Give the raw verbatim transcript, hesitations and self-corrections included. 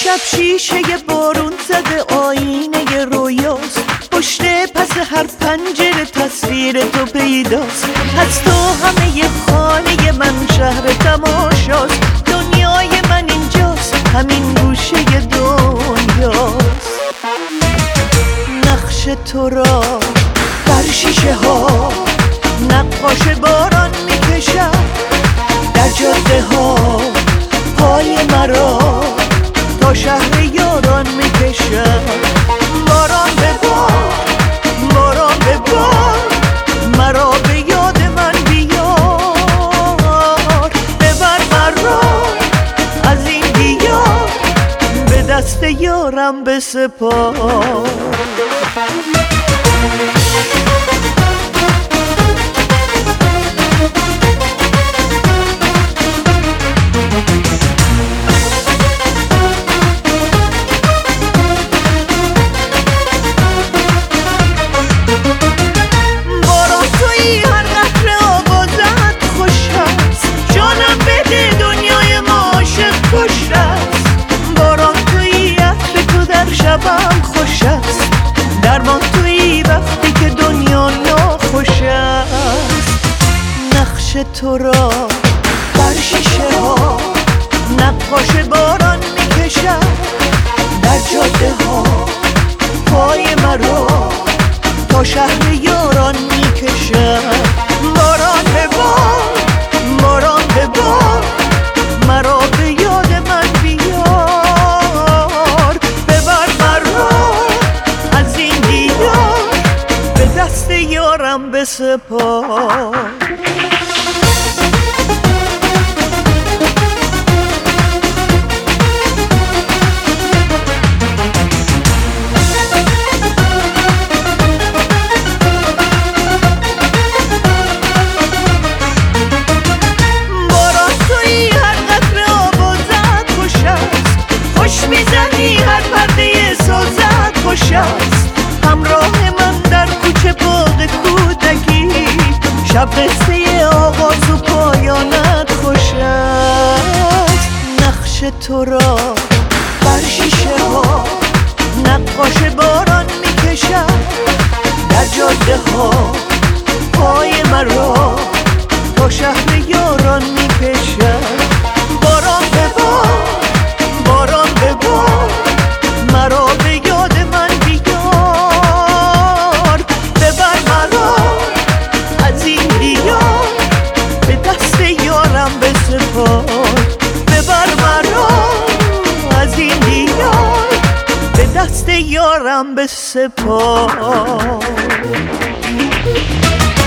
شب شیشه بارون زده آینه رویاست، پشت پس هر پنجره تصویر تو پیداست. از تو همه خانه من شهر تماشاست، دنیای من اینجاست، همین گوشه دنیاست. نقش تو را بر شیشه ها نقاش باران میکشد، در جاده ها پای مرا تا شهر یاران میکشد. باران به بار، باران به بار، مرا به یاد من بیار. ببر مرا از این دیار، به دست یارم بسپار. شبم خوش است، درمان تویی وقتی که دنیا ناخوش است. نقش تو را بر شیشه ها نقاش باران میکشد، در جاده ها پای مرا تا شهر یاران میکشد. باران به بار، باران به بار، مرا به یاد من بیار. دست یارم بسپار. باران تویی هر قطره آب و زد خوش است، خوش میزنی هر پرده سازد خوش است. همراه من در کوچه باغ کودکی، شب قصه آغاز و پایانت خوش است. نقش تو را بر شیشه ها نقاش باران میکشد، در جاده ها پای مرا تا شهر یاران میکشد. باران به بار، باران به بار، مرا به یاد من بیار. ببر مرا از این دیار، به دست یارم بسپار. ببر مرا از این دیار، به دست یارم بسپار.